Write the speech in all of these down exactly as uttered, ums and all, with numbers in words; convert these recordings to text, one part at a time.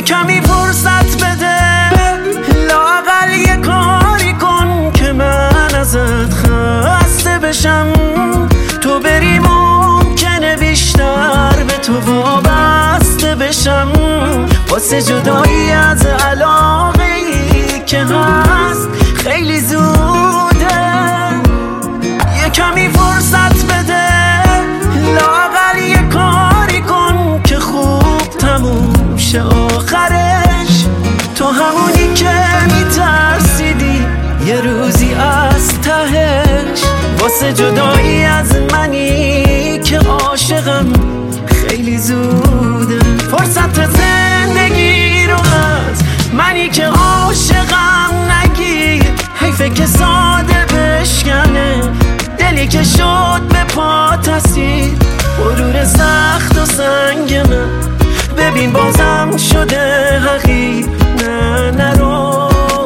یه کمی فرصت بده، لااقل یه کاری کن که من ازت خسته بشم. تو بری ممکنه بیشتر به تو وابسته بشم. واسه جدایی از علاقه ای که هست خیلی زوده. یه کمی فرصت بده، لااقل یه کاری کن که خوب تموم شه آخرش. تو همونی که میترسیدی یه روزی از تهش. واسه جدایی از منی که عاشقم خیلی زوده. فرصت زندگی رو از منی که عاشقم نگیر. حیفه که ساده بشکنه دلی که شد به پات اسیر. غرور سخت و سنگ من ببین بازم شده حقیر. نه نرو.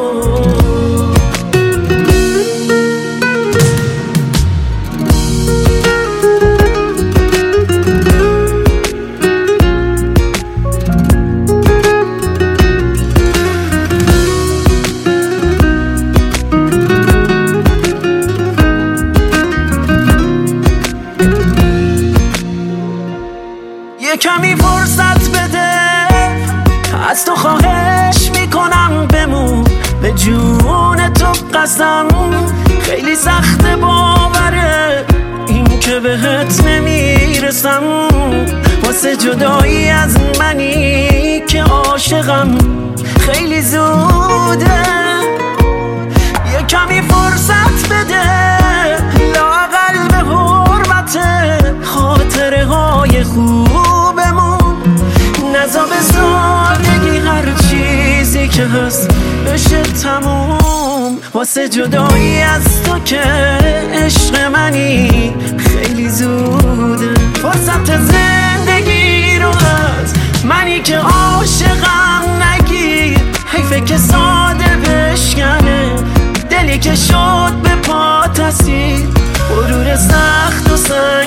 یه کمی فرصت بده، از تو خواهش میکنم بمون. به جون تو قسم خیلی سخت باوره این که بهت نمیرسم. واسه جدایی از منی که عاشقم خیلی زوده. یه کمی فرصت بده، لااقل به حرمت خاطره های خوبمون. نزا به سادگی هر چیزی که هست بشه تموم. واسه جدایی از تو که عشق منی خیلی زوده. فرصت زندگی رو از منی که عاشقم نگیر. حیفه که ساده بشکنه دلی که شد به پات اسیر. غرور سخت و سنگ